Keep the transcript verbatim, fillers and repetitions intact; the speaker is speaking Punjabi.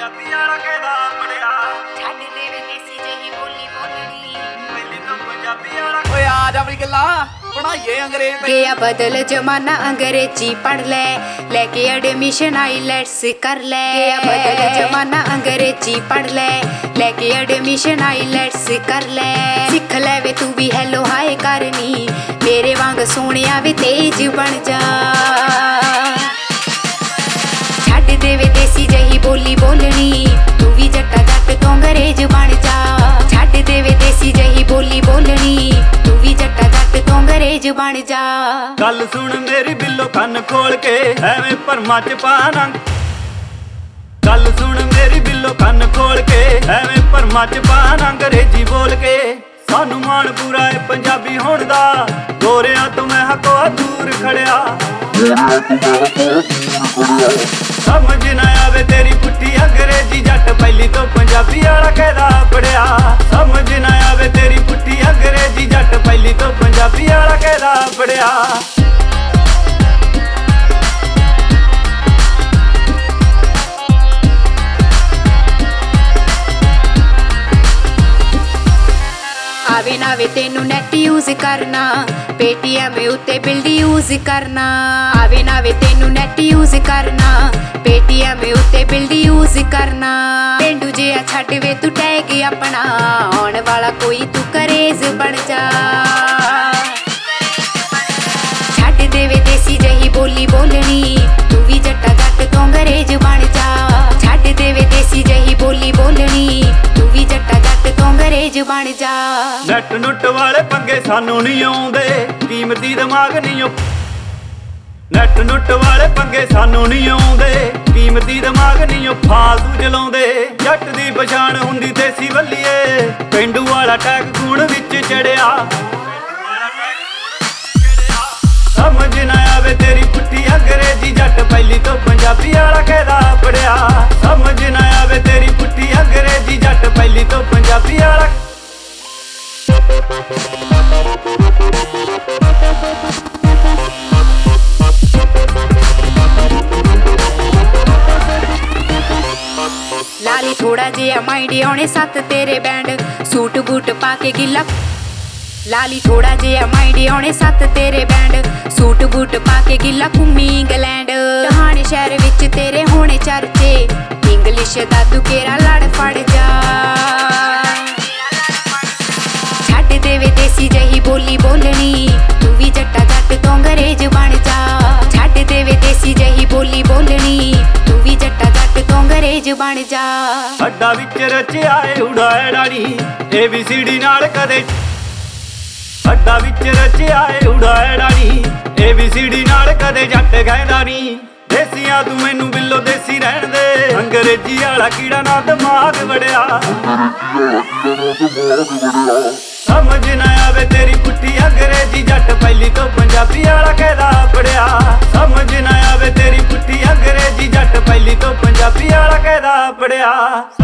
ਪੰਜਾਬੀ ਵਾਲਾ ਕਹਿੰਦਾ ਪੜਿਆ ਛੱਡ ਦੇਵੇ ਦੇਸੀ ਜਿਹੀ ਬੋਲੀ ਬੋਲਣੀ ਪਹਿਲੀ ਤੋਂ ਪੰਜਾਬੀ ਵਾਲਾ ਓਏ ਆ ਜਾ ਬਈ ਗੱਲਾਂ ਪੜਾਈਏ ਅੰਗਰੇਜ਼ गया बदल जमाना अंग्रेजी पढ़ ले लेके एडमिशन आईलेट्स कर ले गया बदल जमाना अंग्रेजी पढ़ ले लेके एडमिशन आईलेट्स कर ले सीख ले वे तू भी हेलो हाय करनी मेरे वांग सोनिया वे तेज बन जा छड्ड दे वे देसी जही बोली बोलनी तू भी जट्टा जट तो अंग्रेज बन जा छड्ड दे वे देसी जही बोली बोलनी तू भी जट्टा जट तो अंग्रेज बन जा ਗੱਲ ਸੁਣ ਮੇਰੀ ਬਿੱਲੋ ਕੰਨ ਖੋਲ ਕੇ ਐਵੇਂ ਭਰਮਾਂ ਚ ਪਾਣਾ ਗੱਲ ਸੁਣ ਮੇਰੀ ਬਿੱਲੋ ਕੰਨ ਖੋਲ ਕੇ ਐਵੇਂ ਭਰਮਾਂ ਚ ਪਾਣਾ ਅੰਗਰੇਜ਼ੀ ਬੋਲ ਕੇ ਸਾਨੂੰ ਮਾਣ ਪੂਰਾ ਏ ਪੰਜਾਬੀ ਹੋਣ ਦਾ ਗੋਰਿਆਂ ਤੋਂ ਮੈਂ ਹਕੋ ਦੂਰ ਖੜਿਆ ਸਮਝ ਨਾ ਆਵੇ ਤੇਰੀ ਪੁੱਠੀ ਅੰਗਰੇਜ਼ੀ ਜੱਟ ਪਹਿਲੀ ਤੋਂ ਪੰਜਾਬੀ ਵਾਲਾ ਕਹਿੰਦਾ ਪੜਿਆ ਸਮਝ ਨਾ ਆਵੇ ਤੇਰੀ ਪੁੱਠੀ ਅੰਗਰੇਜ਼ੀ ਜੱਟ ਪਹਿਲੀ ਤੋਂ ਪੰਜਾਬੀ ਵਾਲਾ ਕਹਿੰਦਾ ਪੜਿਆ आवे ना वे तेनू नेट यूज करना पेटीएम उत्ते बिल्ड यूज करना आवे ना वे तेनू नेट यूज करना पेटीएम उत्ते बिल्ड यूज करना पेंडू जिहा छड्ड वे तू टैग अपना आउण वाला कोई तू करेज बन जा छड्ड दे वे देसी जही बोली बोलनी तू भी जट्टा जट तो अंग्रेज बन जा छड्ड दे वे देसी जही बोली बोलनी तू भी जट्टा जट तो अंग्रेज बन जा ਨੱਟ ਨੁੱਟ ਵਾਲੇ ਪੰਗੇ ਸਾਨੂੰ ਨਹੀਂ ਆਉਂਦੇ ਕੀਮਤੀ ਦਿਮਾਗ ਨਹੀਂ ਨੱਟ ਨੁੱਟ ਵਾਲੇ ਪੰਗੇ ਸਾਨੂੰ ਨਹੀਂ ਆਉਂਦੇ ਕੀਮਤੀ ਦਿਮਾਗ ਨਹੀਂ ਫਾਲਤੂ ਚਲਾਉਂਦੇ ਜੱਟ ਦੀ ਪਛਾਣ ਹੁੰਦੀ ਦੇਸੀ ਵੱਲੀਏ ਪਿੰਡੂ ਵਾਲਾ ਟੈਗ ਖੂਨ ਵਿੱਚ ਚੜਿਆ ਸਮਝ ਨਾ ਆਵੇ ਤੇਰੀ ਪੁੱਠੀ ਅੰਗਰੇਜ਼ੀ ਜੱਟ ਪਹਿਲੀ ਤੋਂ ਪੰਜਾਬੀ ਵਾਲਾ ਕਹਿੰਦਾ ਪੜਿਆ ਸਮਝ ਨਾ ਆਵੇ ਤੇਰੀ ਪੁੱਠੀ ਅੰਗਰੇਜ਼ੀ ਜੱਟ ਪਹਿਲੀ ਤੋਂ ਪੰਜਾਬੀ ਵਾਲਾ लाली थोड़ा जिहा माइंड आने सत्त तेरे बैंड सूट बूट पाके गिला लाली थोड़ा जिहा माइंड आने सत्त तेरे बैंड सूट बूट पाके गिला घूमी इंग्लैंड कहानी शहर विच तेरे होने चर्चे इंग्लिश दा तू केरा लड़ फड़ जा छड्ड दे वे देसी जही बोली बोलनी तू भी जट्टा जट तो अंग्रेज बन जा छड्ड दे वे देसी जही बोली बोलनी तू भी जट्टा जट तो अंग्रेज बन जा ਅੱਡਾ ਵਿੱਚ ਰਚਿਆ ਏ ਉਡਾਏ ਡਾਣੀ ਏ ਬੀ ਸੀ ਡੀ ਨਾਲ ਕਦੇ ਅੱਡਾ ਵਿੱਚ ਰਚਿਆ ਏ ਉਡਾਏ ਡਾਣੀ ਏ ਬੀ ਸੀ ਡੀ ਨਾਲ ਕਦੇ ਜੱਟ ਕਹਿੰਦਾ ਨਹੀਂ ਦੇਸੀਆਂ ਤੂੰ ਮੈਨੂੰ ਬਿੱਲੋ ਦੇਸੀ ਰਹਿਣ ਦੇ ਅੰਗਰੇਜ਼ੀ ਵਾਲਾ ਕੀੜਾ ਨਾ ਦਿਮਾਗ ਵੜਿਆ ਸਮਝ ਨਾ ਆਵੇ ਤੇਰੀ ਪੁੱਠੀ ਅੰਗਰੇਜ਼ੀ ਜੱਟ ਪਹਿਲੀ ਤੋਂ ਪੰਜਾਬੀ ਵਾਲਾ ਕਹਿੰਦਾ ਪੜਿਆ ਸਮਝ ਨਾ ਆਵੇ ਤੇਰੀ ਪੁੱਠੀ ਅੰਗਰੇਜ਼ੀ ਜੱਟ ਪਹਿਲੀ ਤੋਂ ਪੰਜਾਬੀ ਵਾਲਾ ਕਹਿੰਦਾ ਪੜਿਆ